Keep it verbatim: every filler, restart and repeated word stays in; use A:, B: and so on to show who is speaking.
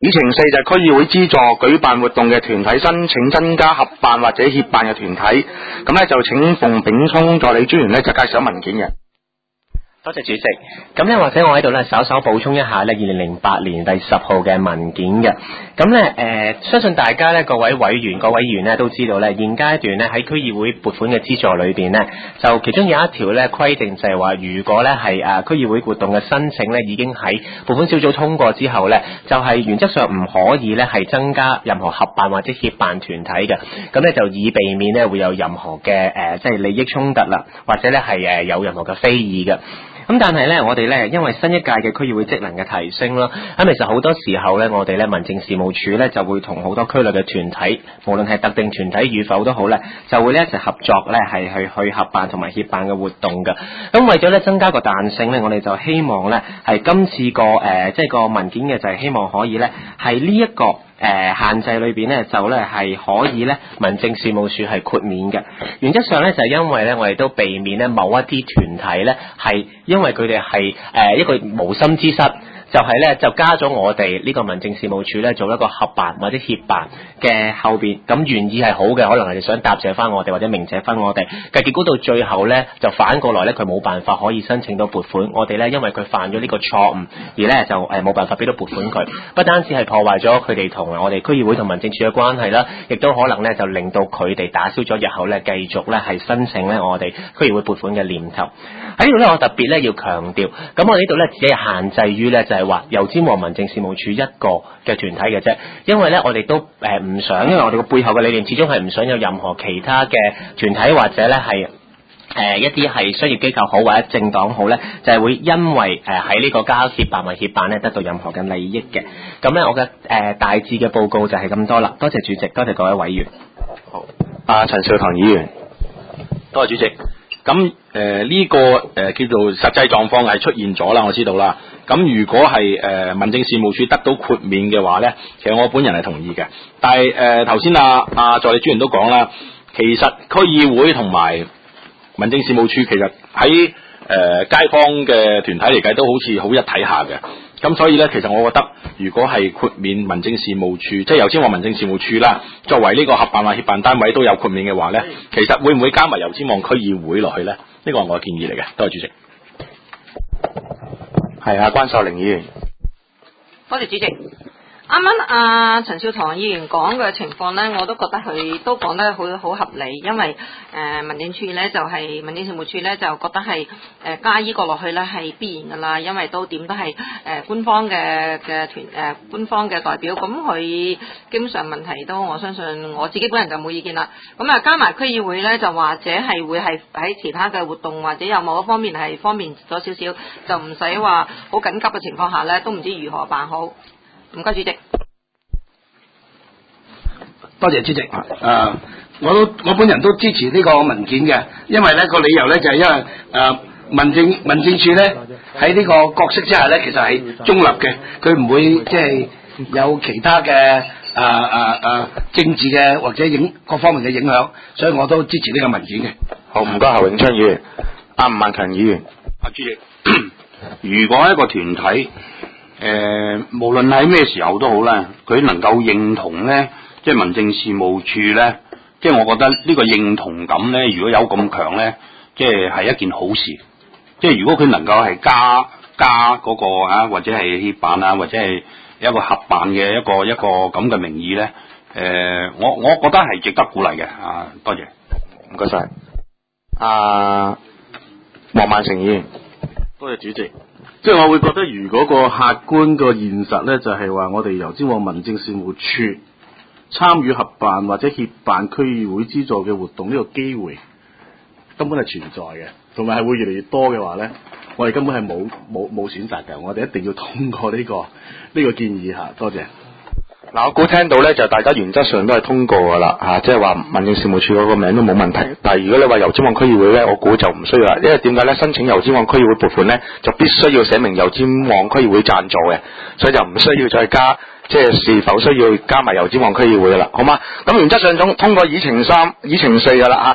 A: 議程四就係區議會資助舉辦活動嘅團體申請增加合辦或者協辦嘅團體，咁咧就請馮炳聰助理專員咧就介紹文件嘅。
B: 多謝主席，咁咧或者我喺度咧稍稍補充一下咧二零零八年第十號嘅文件嘅，咁咧誒相信大家咧各位委員各位議員咧都知道咧現階段咧喺區議會撥款嘅資助裏邊咧，就其中有一條咧規定就係話，如果咧係誒區議會活動嘅申請咧已經喺撥款小組通過之後咧，就係、是、原則上唔可以咧係增加任何合辦或者協辦團體嘅，咁咧就以避免咧會有任何嘅誒即係利益衝突啦，或者咧係誒有任何嘅非議嘅。咁但係咧，我哋咧因為新一屆嘅區議會職能嘅提升啦，咁其實好多時候咧，我哋咧民政事務處咧就會同好多區內嘅團體，無論係特定團體與否都好咧，就會咧一齊合作咧係去去合辦同埋協辦嘅活動嘅。咁為咗咧增加個彈性咧，我哋就希望咧係今次個誒、呃、即係個文件嘅就係希望可以咧係呢一個。誒、呃、限制裏邊咧就咧係可以咧民政事務處係豁免嘅，原則上咧就係因為咧我哋都避免咧某一啲團體咧係因為佢哋係誒一個無心之失。就係咧，就加咗我哋呢個民政事務處咧做一個合辦或者協辦嘅後邊，咁原意係好嘅，可能係想答謝翻我哋或者鳴謝翻我哋，但結果到最後咧就反過來咧佢冇辦法可以申請到撥款，我哋咧因為佢犯咗呢個錯誤，而咧就誒冇辦法俾到撥款佢，不單止係破壞咗佢哋同我哋區議會同民政處嘅關係啦，亦都可能咧就令到佢哋打消咗日後咧繼續咧係申請咧我哋區議會撥款嘅念頭。喺呢度咧我特別咧要強調，咁我哋呢度咧只係限制於咧就係、是。話油尖旺民政事務處一個嘅團體嘅啫，因為咧我哋都誒唔想，因為我哋個背後嘅理念始終係唔想有任何其他嘅團體或者咧係誒一啲係商業機構好或者政黨好咧，就係、是、會因為誒喺呢個交協辦或協辦咧得到任何嘅利益嘅。咁咧我嘅誒、呃、大致嘅報告就係咁多啦。多謝主席，多謝各位委員。
A: 好，阿陳兆棠議員，
C: 多謝主席。咁誒呢個誒、呃、叫做實際狀況係出現咗啦，我知道啦。咁如果係誒、呃、民政事務處得到豁免嘅話咧，其實我本人係同意嘅。但係誒頭先阿阿助理專員都講啦，其實區議會同埋民政事務處其實喺誒、呃、街坊嘅團體嚟計都好似好一體下嘅。咁所以咧，其實我覺得如果係豁免民政事務處，即係油尖旺民政事務處啦，作為呢個合辦或協辦單位都有豁免嘅話咧，其實會唔會加埋油尖旺區議會落去咧？呢個係我嘅建議嚟嘅。多謝主席。
A: 係啊，關秀玲議員。
D: 多謝主席。啱啱阿陳兆棠議員講嘅情況咧，我都覺得佢都講得好好合理，因為誒、呃、民政處咧就係、是、民政事務處咧就覺得係誒、呃、加依個落去咧係必然噶啦，因為都點都係誒、呃、官方嘅嘅團誒、呃、官方嘅代表，咁佢基本上問題都我相信我自己本人就冇意見啦。咁啊加埋區議會咧就或者係會係喺其他嘅活動或者有某一方面係方便咗少少，就唔使話好緊急嘅情況下咧都唔知如何辦好。唔該，主席。
E: 多謝主席。誒、呃，我都我本人都支持呢個文件嘅，因為咧個理由咧就係、是、因為誒、呃、民政民政處咧喺呢個角色之下咧，其實係中立嘅，佢唔會即係有其他嘅誒誒誒政治嘅或者影各方面嘅影響，所以我都支持呢個文件嘅。
A: 好，唔該，侯永昌議員。阿吳萬強議員。
F: 阿主席，如果一個團體，誒、呃，無論喺咩時候都好啦，佢能夠認同咧，即係民政事務處咧，即係我覺得呢個認同感咧，如果有咁強咧，即係係一件好事。即係如果佢能夠係加加嗰個啊，或者係協辦啊，或者係一個合辦嘅一個一個咁嘅名義咧，誒、呃，我我覺得係值得鼓勵嘅。啊，多謝，
A: 唔該晒。阿黃萬成議員，
G: 多謝主席。即係我會覺得，如果個客觀個現實咧，就係話我哋油尖旺民政事務處參與合辦或者協辦區議會資助嘅活動呢個機會根本係存在嘅，同埋係會越嚟越多嘅話咧，我哋根本係冇冇冇選擇嘅，我哋一定要通過呢個呢個建議嚇。多謝。
A: 嗱，我估聽到咧就大家原則上都係通過噶啦嚇，即係話民政事務處嗰個名都冇問題。但係如果你話油尖旺區議會咧，我估就唔需要啦，因為點解咧？申請油尖旺區議會撥款咧，就必須要寫明油尖旺區議會贊助嘅，所以就唔需要再加，即係是否需要加埋油尖旺區議會噶啦，好嗎？咁原則上通通過議程三、議程四噶啦嚇。